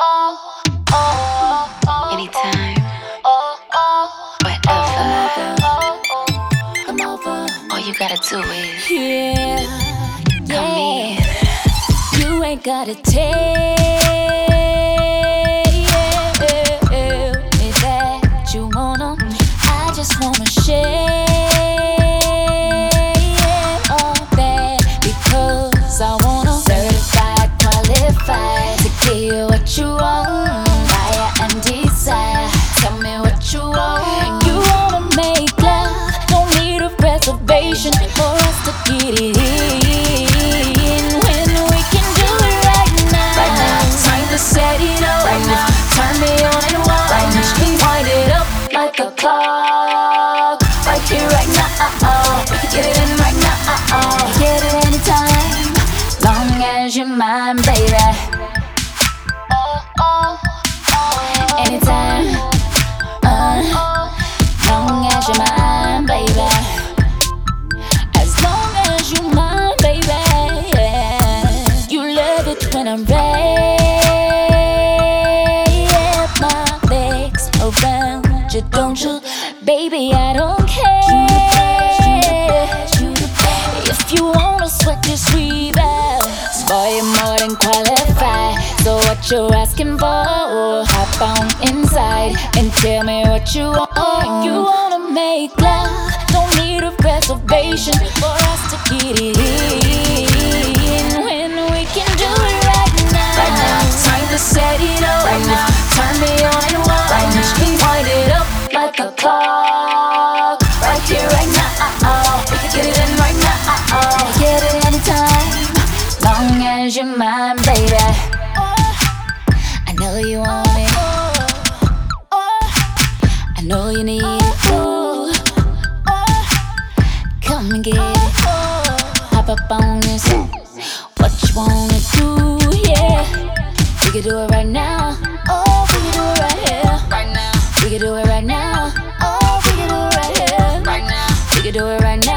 Anytime, wherever. All you gotta do is come in. You ain't gotta tell me that you wanna. I just wanna share all that because I wanna. Certified, qualified to give you what you want. Fire and desire. Tell me what you want. You wanna make love, don't need a reservation for us to get it in. When we can do it right now. Right now, time to set it up. Right now, turn me on and wind. Right now, wind it up like a clock. Right here, right now. Get it in right now. Get it anytime, long as you're mine, baby. Anytime, long as you're mine, baby. As long as you're mine, baby. You love it when I'm right. My legs around you, don't you? Baby, I don't care. If you wanna sweat this rebound, boy, you're more than qualified. So what you're asking for? Hop on inside and tell me what you want. You wanna make love, don't need a reservation for us to get it in. When we can do it right now. Right now, time to set it up. Right now, turn me on and wind. Right now, wind it up like a clock. Right here, right now. Get it in right now. Get it anytime, long as you're mine, baby. I know you want it. I know you need it. Ooh. Come and get it. Hop up on this. What you wanna do? Yeah, we can do it right now. Oh, we can do it right here. Right now. We can do it right now. Oh, we can do it right here. Right now. We can do it right now.